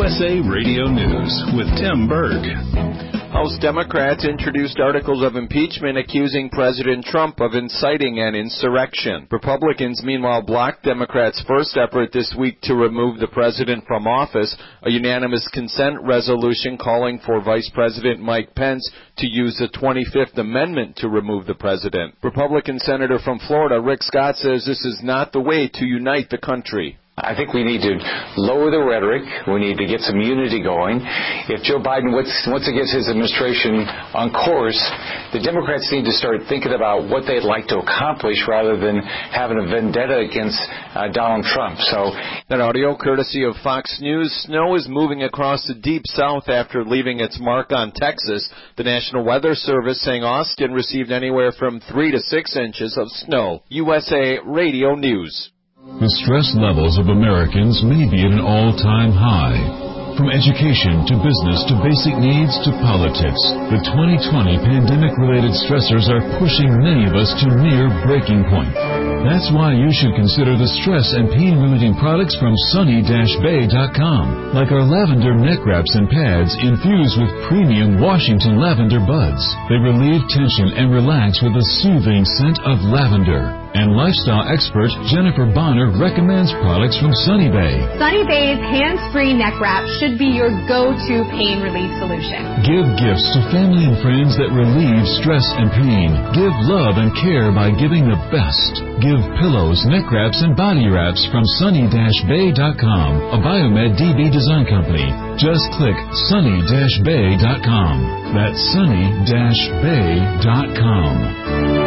USA Radio News with Tim Berg. House Democrats introduced articles of impeachment accusing President Trump of inciting an insurrection. Republicans, meanwhile, blocked Democrats' first effort this week to remove the president from office, a unanimous consent resolution calling for Vice President Mike Pence to use the 25th Amendment to remove the president. Republican Senator from Florida, Rick Scott, says this is not the way to unite the country. I think we need to lower the rhetoric. We need to get some unity going. If Joe Biden wants to get his administration on course, the Democrats need to start thinking about what they'd like to accomplish rather than having a vendetta against Donald Trump. So that audio courtesy of Fox News. Snow is moving across the deep south after leaving its mark on Texas. The National Weather Service saying Austin received anywhere from 3 to 6 inches of snow. USA Radio News. The stress levels of Americans may be at an all-time high. From education to business to basic needs to politics, the 2020 pandemic-related stressors are pushing many of us to near breaking point. That's why you should consider the stress and pain-relieving products from Sunny-Bay.com, like our lavender neck wraps and pads infused with premium Washington lavender buds. They relieve tension and relax with a soothing scent of lavender. And lifestyle expert Jennifer Bonner recommends products from Sunny Bay. Sunny Bay's hands-free neck wrap should be your go-to pain relief solution. Give gifts to family and friends that relieve stress and pain. Give love and care by giving the best. Give pillows, neck wraps, and body wraps from Sunny-Bay.com, a Biomed DB design company. Just click Sunny-Bay.com. That's Sunny-Bay.com.